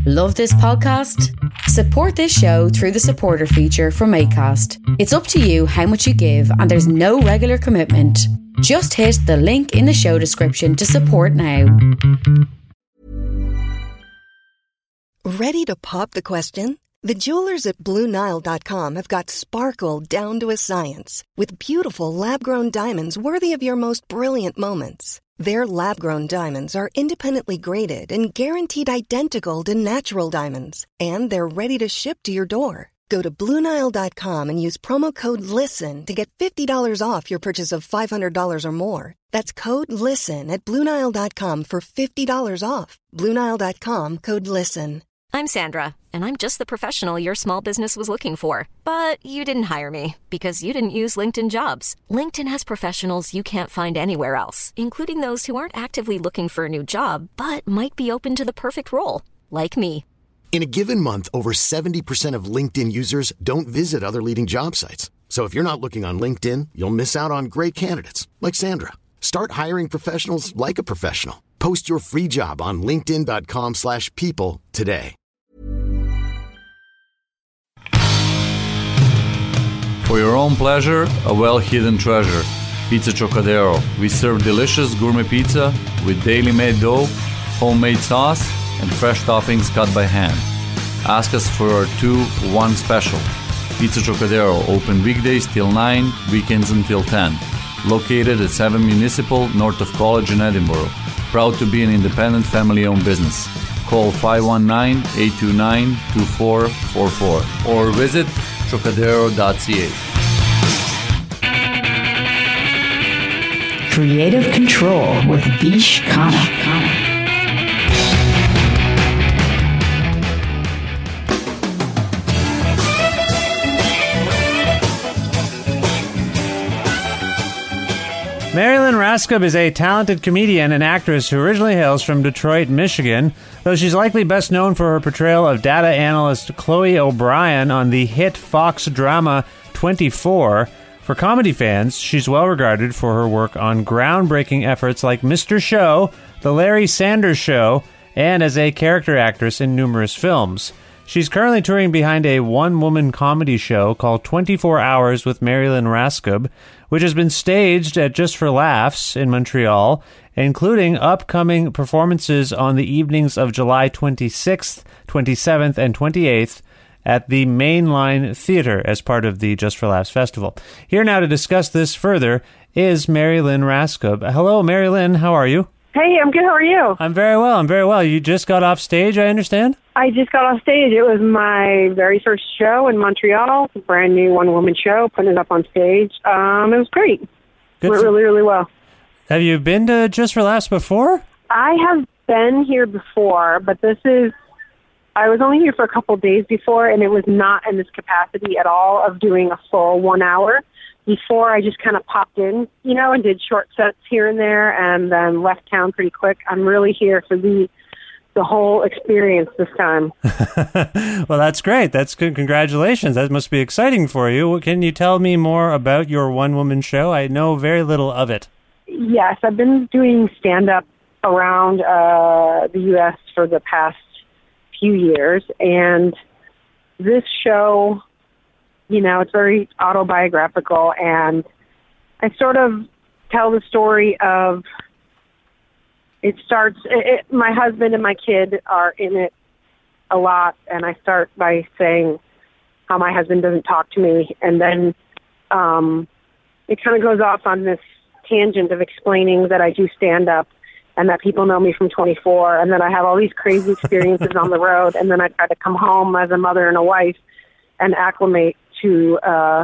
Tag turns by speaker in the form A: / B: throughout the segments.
A: Love this podcast? Support this show through the supporter feature from Acast. It's up to you how much you give and there's no regular commitment. Just hit the link in the show description to support now.
B: Ready to pop the question? The jewelers at BlueNile.com have got sparkle down to a science with beautiful lab-grown diamonds worthy of your most brilliant moments. Their lab-grown diamonds are independently graded and guaranteed identical to natural diamonds. And they're ready to ship to your door. Go to BlueNile.com and use promo code LISTEN to get $50 off your purchase of $500 or more. That's code LISTEN at BlueNile.com for $50 off. BlueNile.com, code LISTEN.
C: I'm Sandra, and I'm just the professional your small business was looking for. But you didn't hire me because you didn't use LinkedIn Jobs. LinkedIn has professionals you can't find anywhere else, including those who aren't actively looking for a new job, but might be open to the perfect role, like me.
D: In a given month, over 70% of LinkedIn users don't visit other leading job sites. So if you're not looking on LinkedIn, you'll miss out on great candidates like Sandra. Start hiring professionals like a professional. Post your free job on linkedin.com/people today.
E: For your own pleasure, a well-hidden treasure. Pizza Chocadero. We serve delicious gourmet pizza with daily made dough, homemade sauce, and fresh toppings cut by hand. Ask us for our 2-1 special. Pizza Chocadero, open weekdays till 9, weekends until 10. Located at 7 Municipal, north of College in Edinburgh. Proud to be an independent family-owned business. Call 519-829-2444 or visit chocadero.ca.
F: Creative Control with Vish Khanna.
G: Marilyn Raskob is a talented comedian and actress who originally hails from Detroit, Michigan, though she's likely best known for her portrayal of data analyst Chloe O'Brien on the hit Fox drama 24. For comedy fans, she's well regarded for her work on groundbreaking efforts like Mr. Show, The Larry Sanders Show, and as a character actress in numerous films. She's currently touring behind a one-woman comedy show called 24 Hours with Marilyn Raskob, which has been staged at Just for Laughs in Montreal, including upcoming performances on the evenings of July 26th, 27th, and 28th at the Mainline Theatre as part of the Just for Laughs Festival. Here now to discuss this further is Marilyn Raskob. Hello, Marilyn. How are you?
H: Hey, I'm good. How are you?
G: I'm very well. You just got off stage, I understand?
H: I just got off stage. It was my very first show in Montreal. It's a brand new one-woman show, putting it up on stage. It was great. It went really, really well.
G: Have you been to Just for Laughs before?
H: I have been here before, but I was only here for a couple of days before, and it was not in this capacity at all of doing a full 1 hour. Before, I just kind of popped in, and did short sets here and there, and then left town pretty quick. I'm really here for the whole experience this time.
G: Well, that's great. That's good. Congratulations. That must be exciting for you. Can you tell me more about your one-woman show? I know very little of it.
H: Yes, I've been doing stand-up around the U.S. for the past few years, and this show, it's very autobiographical, and I sort of tell the story of, my husband and my kid are in it a lot, and I start by saying how my husband doesn't talk to me, and then it kind of goes off on this tangent of explaining that I do stand-up and that people know me from 24, and that I have all these crazy experiences on the road, and then I try to come home as a mother and a wife and acclimate to,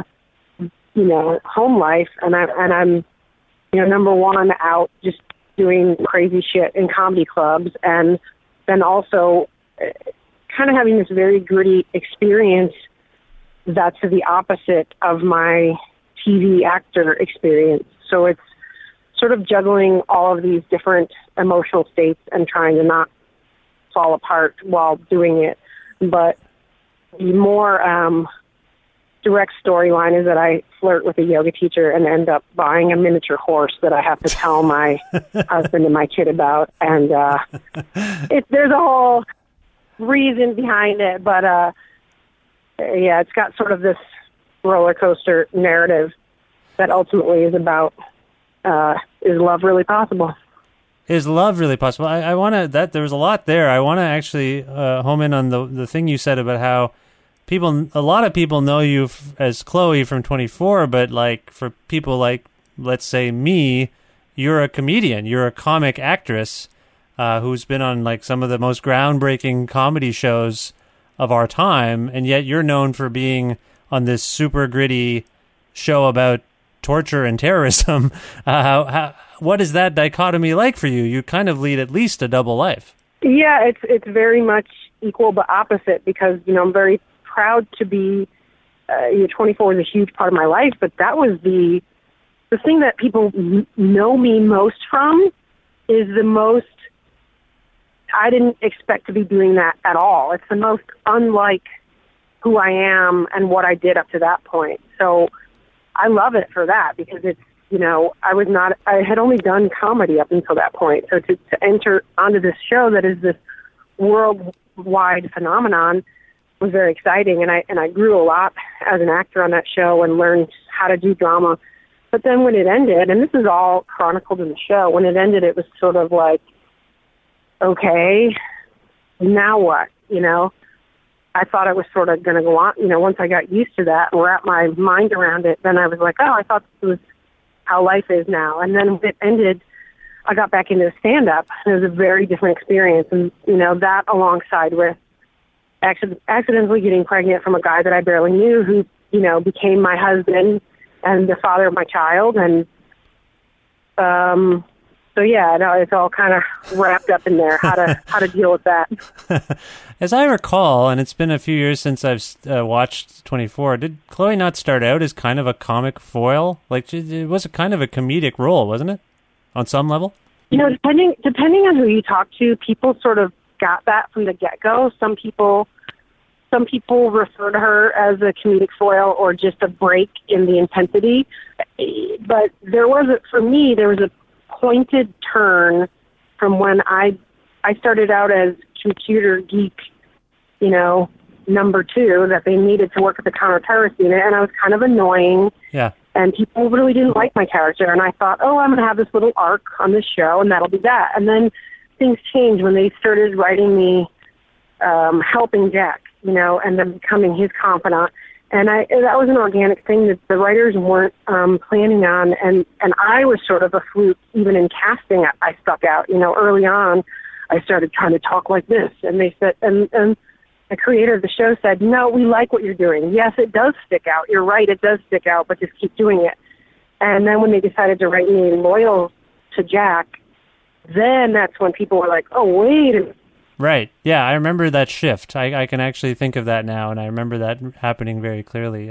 H: home life, and I'm, number one, out just doing crazy shit in comedy clubs, and then also kind of having this very gritty experience that's the opposite of my TV actor experience. So it's sort of juggling all of these different emotional states and trying to not fall apart while doing it. But the more direct storyline is that I flirt with a yoga teacher and end up buying a miniature horse that I have to tell my husband and my kid about. And there's a whole reason behind it, but yeah, it's got sort of this roller coaster narrative that ultimately is about is love really possible?
G: Is love really possible? I want to, there was a lot there. I want to actually home in on the thing you said about how a lot of people know you as Chloe from 24, but like for people like, let's say me, you're a comedian, you're a comic actress who's been on like some of the most groundbreaking comedy shows of our time, and yet you're known for being on this super gritty show about torture and terrorism. What is that dichotomy like for you? You kind of lead at least a double life.
H: Yeah, it's very much equal but opposite, because I'm very proud to be. 24 is a huge part of my life, but that was the thing that people know me most from. Is the most. I didn't expect to be doing that at all. It's the most unlike who I am and what I did up to that point. So I love it for that, because it's, I had only done comedy up until that point. So to enter onto this show that is this worldwide phenomenon was very exciting. And I grew a lot as an actor on that show and learned how to do drama. But then when it ended, and this is all chronicled in the show, when it ended, it was sort of like, okay, now what? I thought I was sort of going to go on. Once I got used to that and wrapped my mind around it, then I was like, oh, I thought this was how life is now. And then when it ended, I got back into stand-up. It was a very different experience. And, that alongside with accidentally getting pregnant from a guy that I barely knew who, became my husband and the father of my child. And, so yeah, it's all kind of wrapped up in there. How to deal with that?
G: As I recall, and it's been a few years since I've watched 24. Did Chloe not start out as kind of a comic foil? Like it was a kind of a comedic role, wasn't it? On some level.
H: Depending on who you talk to, people sort of got that from the get-go. Some people refer to her as a comedic foil or just a break in the intensity. But there was a pointed turn from when I started out as computer geek, number 2, that they needed to work at the counterterrorist unit, and I was kind of annoying.
G: Yeah.
H: And people really didn't like my character, and I thought, I'm going to have this little arc on this show, and that'll be that. And then things changed when they started writing me helping Jack, and then becoming his confidant. And that was an organic thing that the writers weren't planning on, and I was sort of a fluke. Even in casting, I stuck out. Early on, I started trying to talk like this, and they said, and the creator of the show said, "No, we like what you're doing. Yes, it does stick out. You're right, it does stick out, but just keep doing it." And then when they decided to write me loyal to Jack, then that's when people were like, "Oh, wait a minute."
G: Right. Yeah, I remember that shift. I can actually think of that now, and I remember that happening very clearly.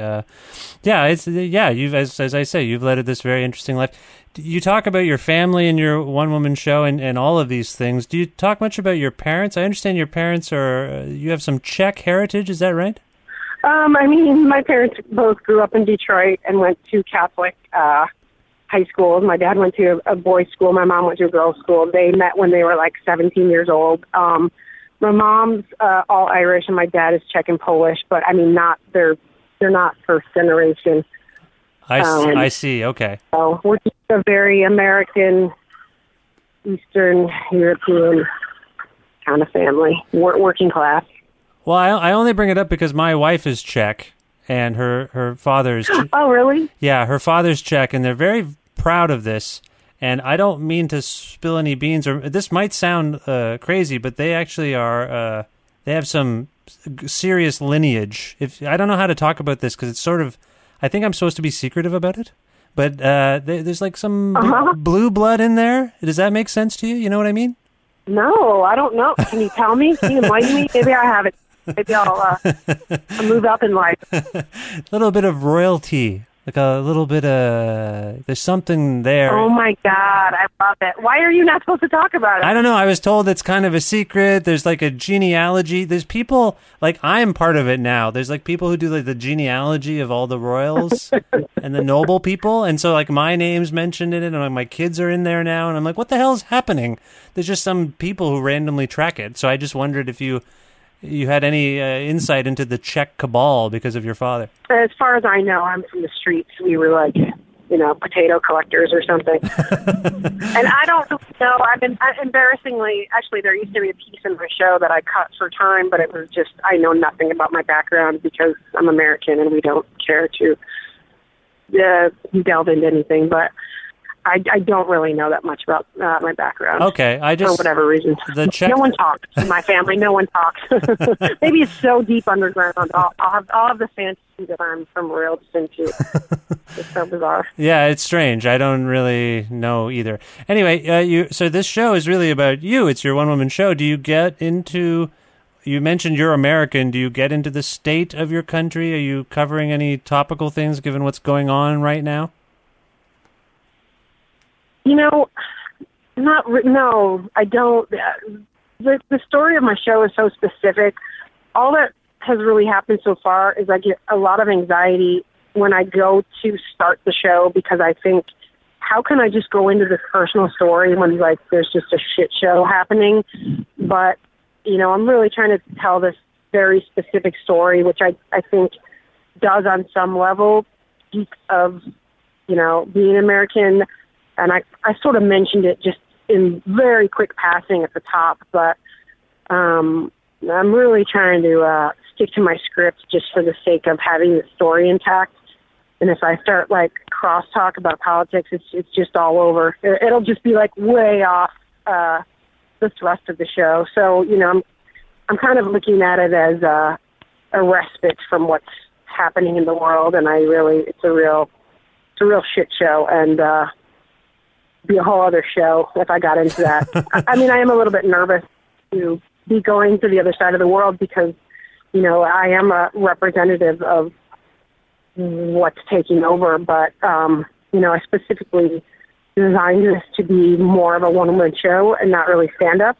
G: You've, as I say, you've led this very interesting life. You talk about your family and your one-woman show and all of these things. Do you talk much about your parents? I understand your parents you have some Czech heritage, is that right?
H: My parents both grew up in Detroit and went to Catholic high schools. My dad went to a boys' school. My mom went to a girls' school. They met when they were like 17 years old. My mom's all Irish and my dad is Czech and Polish, but they're not first generation.
G: I see. Okay.
H: So we're just a very American, Eastern European kind of family, working class.
G: Well, I only bring it up because my wife is Czech and her father's.
H: Oh, really?
G: Yeah, her father's Czech, and they're very proud of this. And I don't mean to spill any beans, or this might sound crazy, but they actually are. They have some serious lineage. I don't know how to talk about this because it's sort of. I think I'm supposed to be secretive about it, but there's like some blue blood in there. Does that make sense to you? You know what I mean?
H: No, I don't know. Can you tell me? Can you enlighten me? Maybe I have it. Maybe I'll move up in life.
G: A little bit of royalty. Like a little bit of, there's something there.
H: Oh my God, I love it. Why are you not supposed to talk about it?
G: I don't know. I was told it's kind of a secret. There's like a genealogy. There's people, like I'm part of it now. There's like people who do like the genealogy of all the royals and the noble people. And so like my name's mentioned in it and like my kids are in there now. And I'm like, what the hell is happening? There's just some people who randomly track it. So I just wondered if you you had any insight into the Czech cabal because of your father.
H: As far as I know, I'm from the streets. We were like, potato collectors or something. And I don't know. Embarrassingly, actually, there used to be a piece in my show that I cut for time, but it was just, I know nothing about my background because I'm American and we don't care to delve into anything. But I don't really know that much about my background.
G: Okay,
H: for whatever reason. No one talks in my family. No one talks. Maybe it's so deep underground. I'll have the fantasy that I'm from royal descent too. It's so bizarre.
G: Yeah, it's strange. I don't really know either. Anyway, so this show is really about you. It's your one-woman show. Do you get into? You mentioned you're American. Do you get into the state of your country? Are you covering any topical things given what's going on right now?
H: No, I don't. The story of my show is so specific. All that has really happened so far is I get a lot of anxiety when I go to start the show because I think, how can I just go into this personal story when there's just a shit show happening? But, I'm really trying to tell this very specific story, which I think does on some level speak of, being American. And I sort of mentioned it just in very quick passing at the top, but I'm really trying to stick to my script just for the sake of having the story intact. And if I start crosstalk about politics, it's just all over. It'll just be way off the thrust of the show. So I'm kind of looking at it as a respite from what's happening in the world, and it's a real shit show, and be a whole other show if I got into that. I am a little bit nervous to be going to the other side of the world because, I am a representative of what's taking over, but, I specifically designed this to be more of a one-woman show and not really stand-up.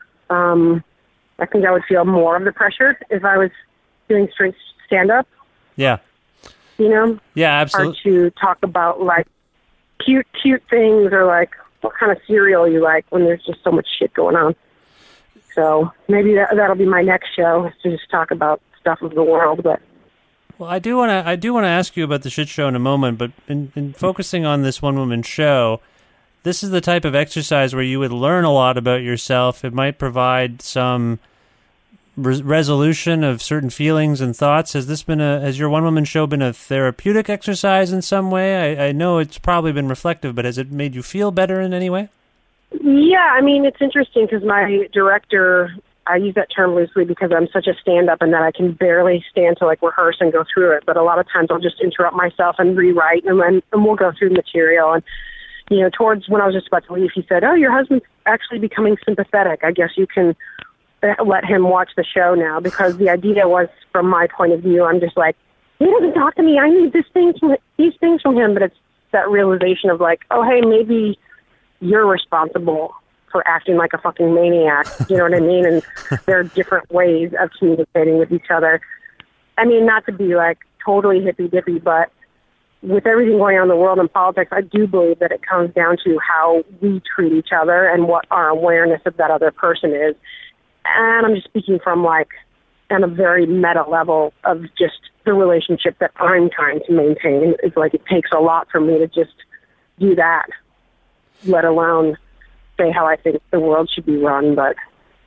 H: I think I would feel more of the pressure if I was doing straight stand-up.
G: Yeah.
H: Yeah,
G: absolutely.
H: Or to talk about, cute things or what kind of cereal you like when there's just so much shit going on. So maybe that'll be my next show, is to just talk about stuff of the world. But
G: well, I do want to ask you about the shit show in a moment, but in focusing on this one-woman show, this is the type of exercise where you would learn a lot about yourself. It might provide some resolution of certain feelings and thoughts. Has your one-woman show been a therapeutic exercise in some way? I know it's probably been reflective, but has it made you feel better in any way?
H: Yeah, it's interesting because my director, I use that term loosely because I'm such a stand-up and that I can barely stand to rehearse and go through it. But a lot of times I'll just interrupt myself and rewrite, and we'll go through the material. And towards when I was just about to leave, he said, "Oh, your husband's actually becoming sympathetic. I guess you can let him watch the show now," because the idea was, from my point of view, I'm just he doesn't talk to me. I need these things from him. But it's that realization of oh, hey, maybe you're responsible for acting like a fucking maniac. You know what I mean? And there are different ways of communicating with each other. Not to be totally hippy-dippy, but with everything going on in the world and politics, I do believe that it comes down to how we treat each other and what our awareness of that other person is. And I'm just speaking from on a very meta level of just the relationship that I'm trying to maintain. It's it takes a lot for me to just do that, let alone say how I think the world should be run. But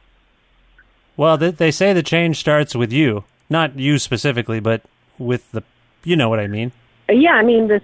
G: well, they say the change starts with you, not you specifically, but with the, you know what I mean?
H: Yeah,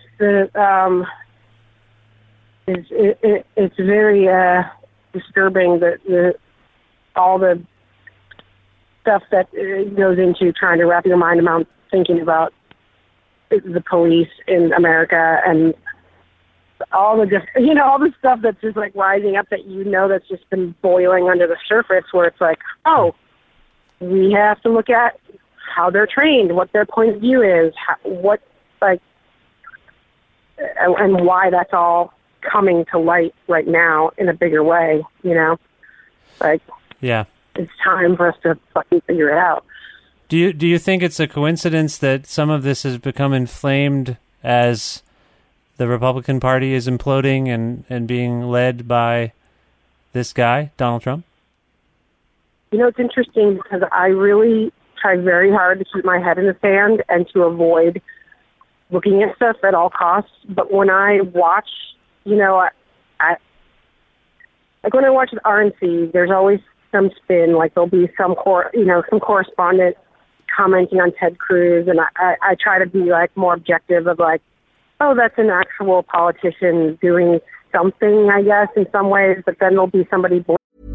H: it's very disturbing that all the stuff that goes into trying to wrap your mind around thinking about the police in America and all the all the stuff that's just rising up that that's just been boiling under the surface, where it's oh, we have to look at how they're trained, what their point of view is, and why that's all coming to light right now in a bigger way.
G: Yeah,
H: it's time for us to fucking figure it out.
G: Do you think it's a coincidence that some of this has become inflamed as the Republican Party is imploding and being led by this guy, Donald Trump?
H: it's interesting because I really try very hard to keep my head in the sand and to avoid looking at stuff at all costs. But when I watch, when I watch the RNC, there's always some spin. Like there'll be some correspondent commenting on Ted Cruz, and I try to be like more objective of like, oh, that's an actual politician doing something, I guess, in some ways. But then there'll be somebody.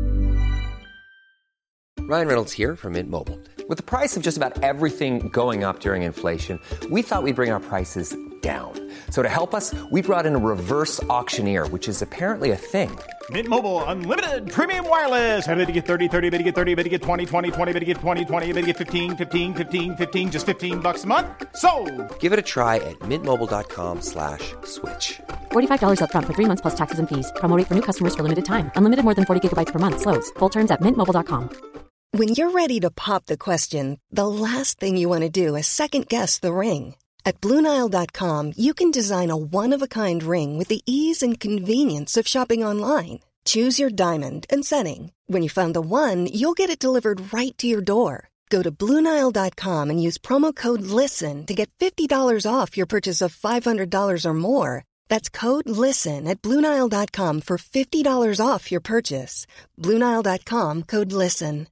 I: Ryan Reynolds here from Mint Mobile. With the price of just about everything going up during inflation, we thought we'd bring our prices down. So to help us, we brought in a reverse auctioneer, which is apparently a thing.
J: Mint Mobile Unlimited Premium Wireless. How to get 30, 30, bit to get 30, bit to get 20, 20, 20, bit to get 20, 20, bit to get 15, 15, 15, 15, just $15 a month? Sold!
I: Give it a try at mintmobile.com/switch.
K: $45 up front for 3 months plus taxes and fees. Promo rate for new customers for limited time. Unlimited more than 40 gigabytes per month. Slows full terms at mintmobile.com.
B: When you're ready to pop the question, the last thing you want to do is second-guess the ring. At BlueNile.com, you can design a one-of-a-kind ring with the ease and convenience of shopping online. Choose your diamond and setting. When you find the one, you'll get it delivered right to your door. Go to BlueNile.com and use promo code LISTEN to get $50 off your purchase of $500 or more. That's code LISTEN at BlueNile.com for $50 off your purchase. BlueNile.com, code LISTEN.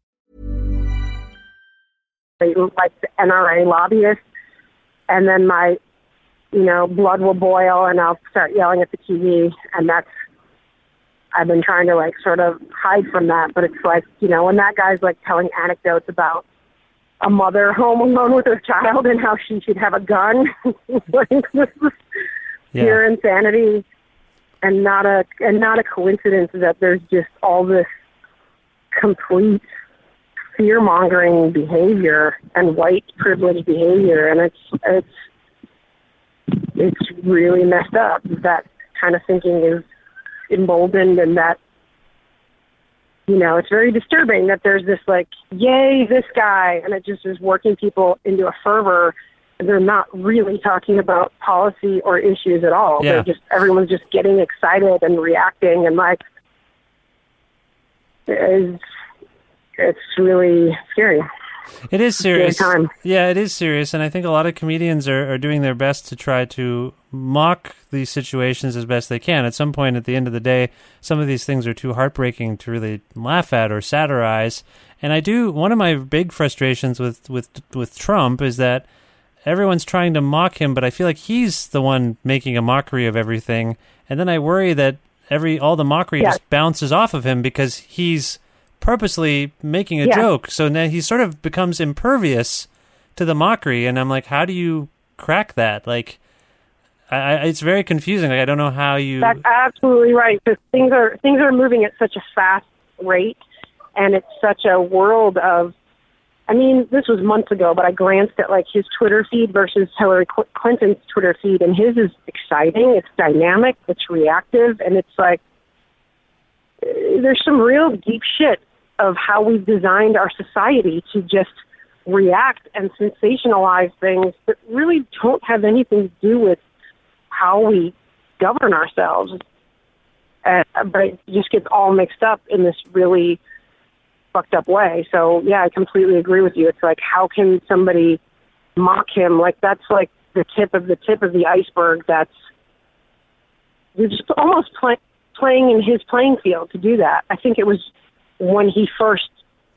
H: Like the NRA lobbyist, and then my, blood will boil, and I'll start yelling at the TV, and I've been trying to like sort of hide from that, but it's like, when that guy's like telling anecdotes about a mother home alone with her child and how she should have a gun, like this is pure insanity, and not a coincidence that there's just all this complete fear-mongering behavior and white privilege behavior, and it's really messed up. That kind of thinking is emboldened, and that it's very disturbing that there's this like, yay, this guy, and it just is working people into a fervor. And they're not really talking about policy or issues at all.
G: Yeah.
H: Everyone's just getting excited and reacting, and like it's really scary.
G: It is serious.
H: Time.
G: Yeah, it is serious, and I think a lot of comedians are doing their best to try to mock these situations as best they can. At some point, at the end of the day, some of these things are too heartbreaking to really laugh at or satirize. And one of my big frustrations with Trump is that everyone's trying to mock him, but I feel like he's the one making a mockery of everything. And then I worry that all the mockery just bounces off of him because he's purposely making a joke. So now he sort of becomes impervious to the mockery, and I'm like, how do you crack that? Like, it's very confusing. Like, I don't know how you.
H: That's absolutely right. Because things are moving at such a fast rate, and it's such a world of. I mean, this was months ago, but I glanced at like his Twitter feed versus Hillary Clinton's Twitter feed, and his is exciting. It's dynamic. It's reactive, and it's like there's some real deep shit of how we've designed our society to just react and sensationalize things that really don't have anything to do with how we govern ourselves. But it just gets all mixed up in this really fucked up way. So, yeah, I completely agree with you. It's like, how can somebody mock him? Like, that's like the tip of the iceberg. You're just almost playing in his playing field to do that. I think it was when he first,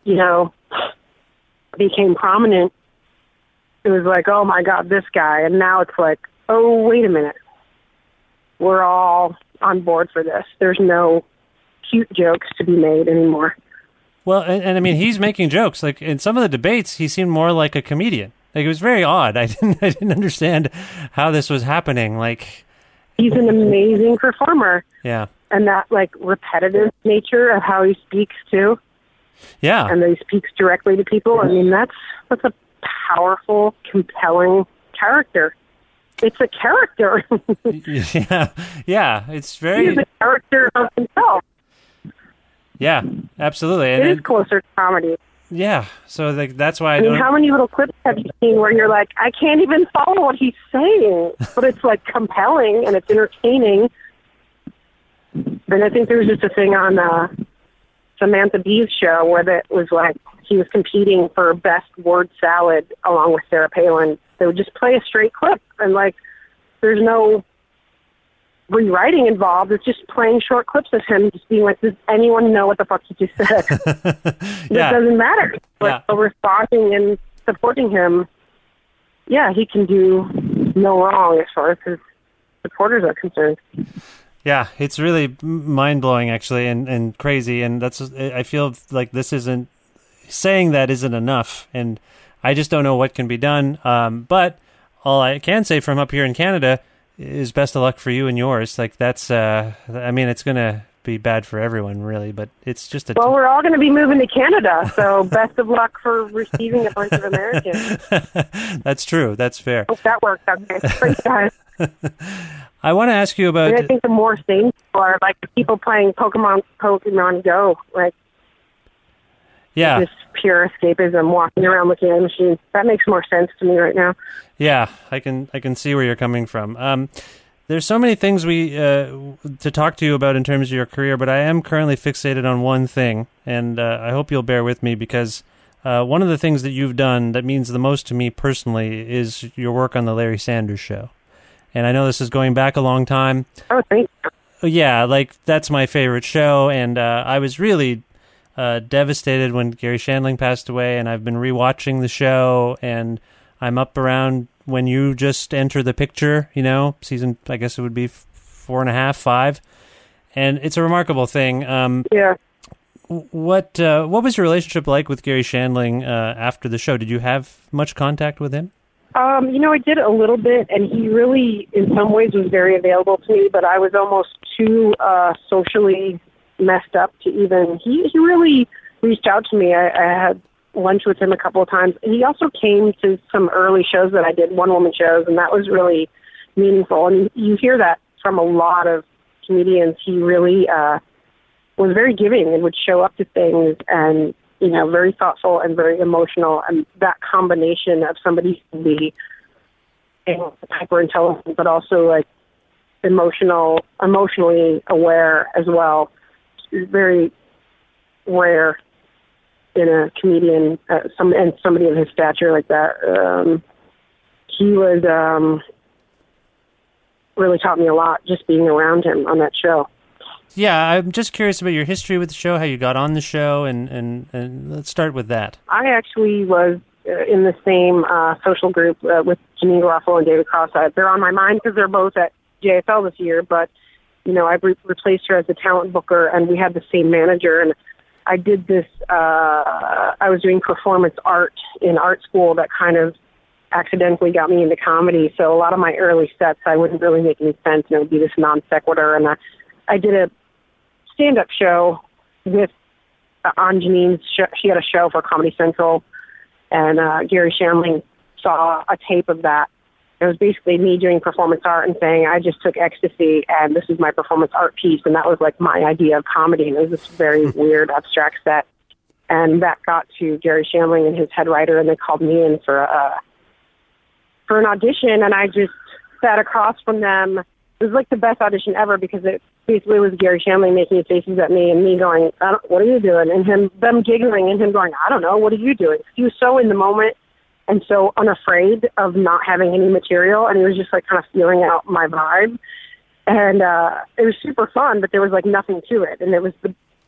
H: became prominent, it was like, oh my God, this guy. And now it's like, oh, wait a minute. We're all on board for this. There's no cute jokes to be made anymore.
G: Well, and I mean, he's making jokes. Like in some of the debates, he seemed more like a comedian. Like it was very odd. I didn't understand how this was happening. Like
H: he's an amazing performer.
G: Yeah.
H: And that like repetitive nature of how he speaks too.
G: Yeah.
H: And that he speaks directly to people. I mean, that's a powerful, compelling character. It's a character.
G: Yeah. It's very.
H: He's a character of himself.
G: Yeah, absolutely.
H: It is closer to comedy.
G: Yeah, so like that's why
H: I mean, how many little clips have you seen where you're like, I can't even follow what he's saying, but it's like compelling and it's entertaining. And I think there's just a thing on Samantha Bee's show where that was like he was competing for best word salad along with Sarah Palin. They would just play a straight clip, and like there's no rewriting involved. It's just playing short clips of him just being like, does anyone know what the fuck he just said? It doesn't matter. But responding and supporting him, he can do no wrong as far as his supporters are concerned.
G: Yeah, it's really mind-blowing, actually, and crazy, and I feel like this isn't, saying that isn't enough, and I just don't know what can be done, but all I can say from up here in Canada is best of luck for you and yours. Like, that's, it's going to be bad for everyone, really, but it's just
H: Well, we're all going to be moving to Canada, so best of luck for receiving a bunch of Americans.
G: That's true, that's fair.
H: Hope that works out. Thanks, guys.
G: I want to ask you about...
H: And I think the more sane people are like the people playing Pokemon Go, like this pure escapism, walking around looking at machines. That makes more sense to me right now.
G: Yeah, I can see where you're coming from. There's so many things to talk to you about in terms of your career, but I am currently fixated on one thing, and I hope you'll bear with me because one of the things that you've done that means the most to me personally is your work on the Larry Sanders Show. And I know this is going back a long time.
H: Oh, thank you.
G: Yeah, like, that's my favorite show, and I was really devastated when Gary Shandling passed away, and I've been rewatching the show, and I'm up around when you just enter the picture, season, I guess it would be 4.5, 5, and it's a remarkable thing. What was your relationship like with Gary Shandling after the show? Did you have much contact with him?
H: I did a little bit, and he really, in some ways, was very available to me, but I was almost too socially messed up to even... He really reached out to me. I had lunch with him a couple of times. He also came to some early shows that I did, one-woman shows, and that was really meaningful. And you hear that from a lot of comedians. He really was very giving and would show up to things and... very thoughtful and very emotional, and that combination of somebody who can be hyper intelligent, but also like emotionally aware as well, is very rare in a comedian. And somebody of his stature like that. He was really taught me a lot just being around him on that show.
G: Yeah, I'm just curious about your history with the show, how you got on the show, and let's start with that.
H: I actually was in the same social group with Janine Garofalo and David Cross. They're on my mind because they're both at JFL this year, but, I replaced her as the talent booker, and we had the same manager, and I did this, I was doing performance art in art school that kind of accidentally got me into comedy, so a lot of my early sets, I wouldn't really make any sense, and it would be this non sequitur, and I did a stand-up show with on Janine's show. She had a show for Comedy Central, and Gary Shandling saw a tape of that. It was basically me doing performance art and saying, I just took ecstasy, and this is my performance art piece, and that was like my idea of comedy, and it was this very weird, abstract set. And that got to Gary Shandling and his head writer, and they called me in for an audition, and I just sat across from them. It was like the best audition ever because it basically was Gary Shandling making faces at me and me going, what are you doing? And them giggling and him going, I don't know, what are you doing? He was so in the moment and so unafraid of not having any material, and he was just like kind of feeling out my vibe. And it was super fun, but there was like nothing to it. And it was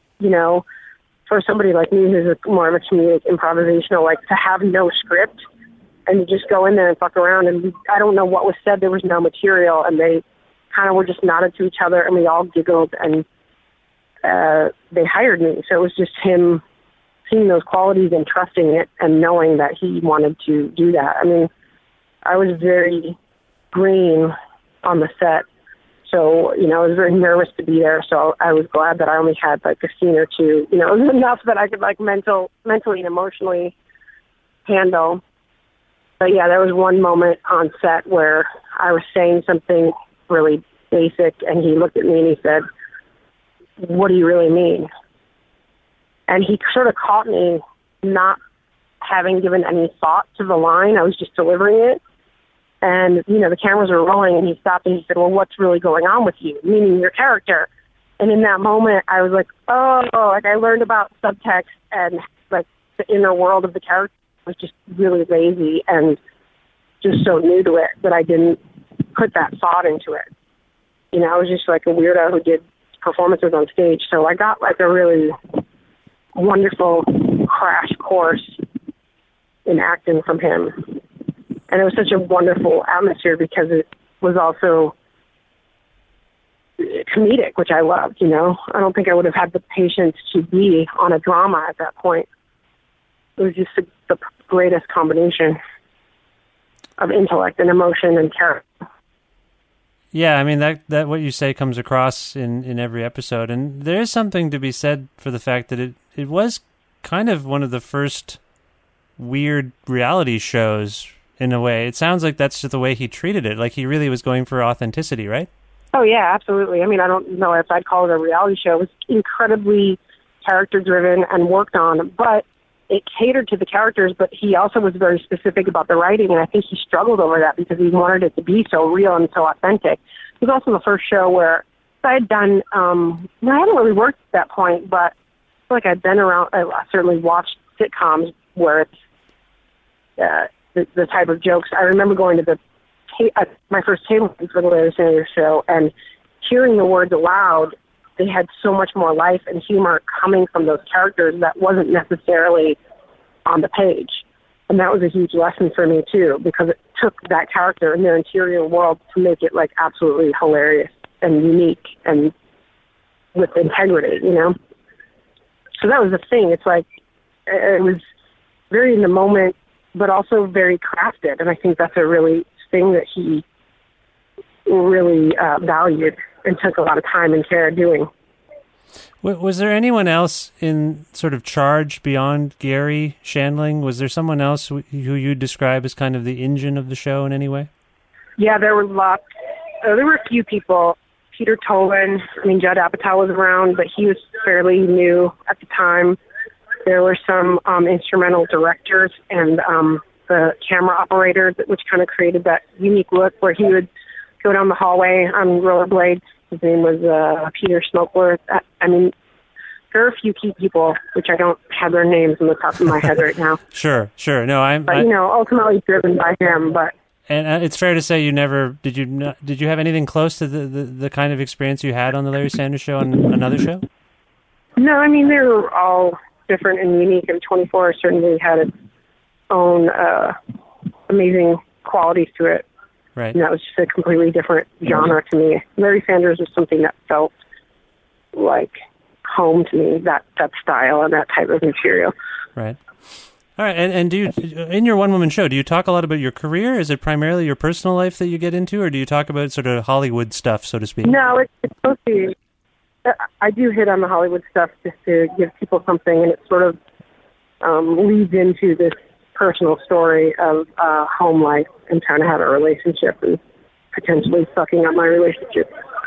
H: for somebody like me who's more of a comedic improvisational, like to have no script and to just go in there and fuck around. And I don't know what was said. There was no material, and they kind of were just nodded to each other, and we all giggled, and they hired me. So it was just him seeing those qualities and trusting it and knowing that he wanted to do that. I mean, I was very green on the set, so, I was very nervous to be there, so I was glad that I only had, like, a scene or two. It was enough that I could, like, mentally and emotionally handle. But, yeah, there was one moment on set where I was saying something really basic, and he looked at me and he said, what do you really mean? And he sort of caught me not having given any thought to the line. I was just delivering it. And, the cameras were rolling, and he stopped and he said, well, what's really going on with you? Meaning your character. And in that moment, I was like, oh, like I learned about subtext and like the inner world of the character was just really lazy and just so new to it that I didn't put that thought into it. You know, I was just like a weirdo who did performances on stage. So I got like a really wonderful crash course in acting from him. And it was such a wonderful atmosphere because it was also comedic, which I loved, you know. I don't think I would have had the patience to be on a drama at that point. It was just the greatest combination of intellect and emotion and character.
G: Yeah, I mean, that what you say comes across in every episode. And there is something to be said for the fact that it was kind of one of the first weird reality shows in a way. It sounds like that's just the way he treated it. Like he really was going for authenticity, right?
H: Oh, yeah, absolutely. I mean, I don't know if I'd call it a reality show. It was incredibly character-driven and worked on, but it catered to the characters, but he also was very specific about the writing, and I think he struggled over that because he wanted it to be so real and so authentic. It was also the first show where I had done, I hadn't really worked at that point, but I feel like I'd been around, I certainly watched sitcoms where it's the type of jokes. I remember going to my first table for the Larry Sanders Show and hearing the words aloud. They had so much more life and humor coming from those characters that wasn't necessarily on the page. And that was a huge lesson for me, too, because it took that character and their interior world to make it, like, absolutely hilarious and unique and with integrity, you know? So that was the thing. It's like, it was very in the moment, but also very crafted. And I think that's a really thing that he really valued and took a lot of time and care doing.
G: Was there anyone else in sort of charge beyond Gary Shandling? Was there someone else who you'd describe as kind of the engine of the show in any way?
H: Yeah, there were lots. There were a few people. Peter Tolan, I mean, Judd Apatow was around, but he was fairly new at the time. There were some instrumental directors and the camera operators, which kind of created that unique look where he would go down the hallway on rollerblades. His name was Peter Smokeworth. I mean, there are a few key people, which I don't have their names on the top of my head right now.
G: Sure. No,
H: but you know, ultimately driven by him. But
G: and it's fair to say you never did you have anything close to the kind of experience you had on the Larry Sanders Show on another show? No,
H: I mean they were all different and unique, and 24 certainly had its own amazing qualities to it.
G: Right.
H: And that was just a completely different genre to me. Larry Sanders was something that felt like home to me, that style and that type of material.
G: Right. All right. And do you, in your one-woman show, do you talk a lot about your career? Is it primarily your personal life that you get into, or do you talk about sort of Hollywood stuff, so to speak?
H: No, it's mostly, I do hit on the Hollywood stuff just to give people something, and it sort of leads into this personal story of home life and trying to have a relationship and potentially sucking up my relationship.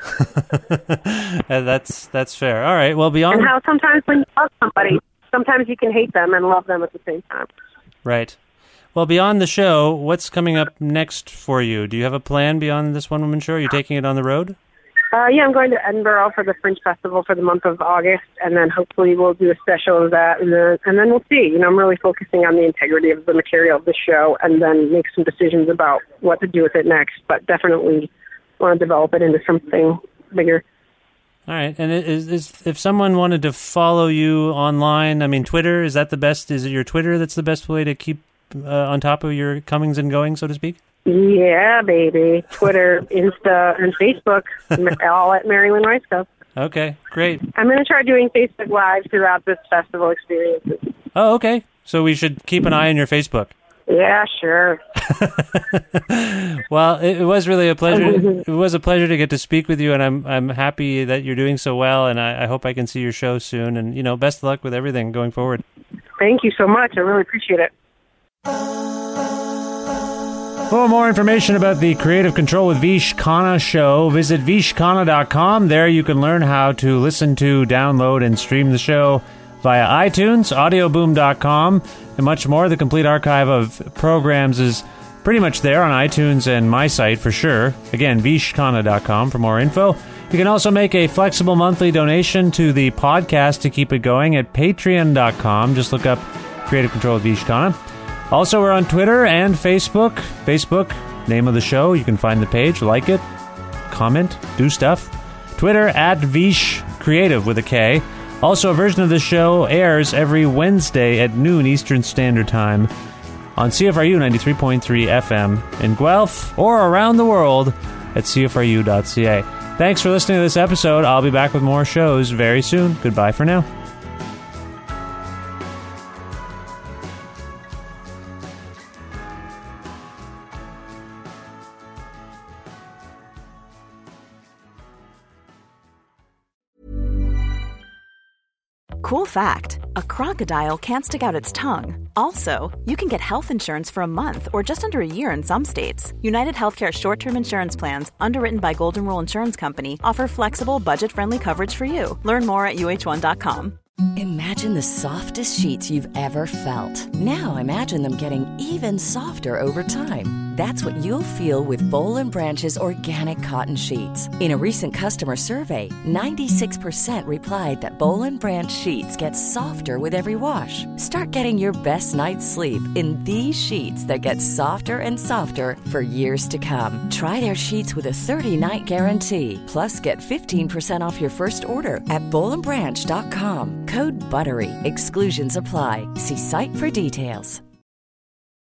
G: That's fair. All right. Well, beyond...
H: And how sometimes when you love somebody, sometimes you can hate them and love them at the same time.
G: Right. Well, beyond the show, what's coming up next for you? Do you have a plan beyond this one-woman show? Are you taking it on the road?
H: Yeah, I'm going to Edinburgh for the Fringe Festival for the month of August, and then hopefully we'll do a special of that, and then we'll see. You know, I'm really focusing on the integrity of the material of the show, and then make some decisions about what to do with it next, but definitely want to develop it into something bigger.
G: All right, and if someone wanted to follow you online, I mean, Twitter, is that the best? Is it your Twitter that's the best way to keep on top of your comings and goings, so to speak?
H: Yeah, baby. Twitter, Insta, and Facebook, all at Marilyn Ricegov.
G: Okay, great.
H: I'm going to try doing Facebook Live throughout this festival experience.
G: Oh, okay. So we should keep an eye on your Facebook.
H: Yeah, sure.
G: Well, it was really a pleasure. It was a pleasure to get to speak with you, and I'm happy that you're doing so well, and I hope I can see your show soon. And, you know, best of luck with everything going forward.
H: Thank you so much. I really appreciate it.
G: For more information about the Creative Control with Vish Khanna show, visit vishkhanna.com. There you can learn how to listen to, download, and stream the show via iTunes, audioboom.com, and much more. The complete archive of programs is pretty much there on iTunes and my site for sure. Again, vishkhanna.com for more info. You can also make a flexible monthly donation to the podcast to keep it going at patreon.com. Just look up Creative Control with Vish Khanna. Also, we're on Twitter and Facebook. Facebook, name of the show. You can find the page, like it, comment, do stuff. Twitter at Vish Creative with a K. Also, a version of the show airs every Wednesday at noon Eastern Standard Time on CFRU 93.3 FM in Guelph or around the world at CFRU.ca. Thanks for listening to this episode. I'll be back with more shows very soon. Goodbye for now.
L: Cool fact, a crocodile can't stick out its tongue. Also, you can get health insurance for a month or just under a year in some states. United Healthcare short-term insurance plans, underwritten by Golden Rule Insurance Company, offer flexible, budget-friendly coverage for you. Learn more at UH1.com.
M: Imagine the softest sheets you've ever felt. Now imagine them getting even softer over time. That's what you'll feel with Boll & Branch's organic cotton sheets. In a recent customer survey, 96% replied that Boll & Branch sheets get softer with every wash. Start getting your best night's sleep in these sheets that get softer and softer for years to come. Try their sheets with a 30-night guarantee. Plus, get 15% off your first order at bollandbranch.com. Code BUTTERY. Exclusions apply. See site for details.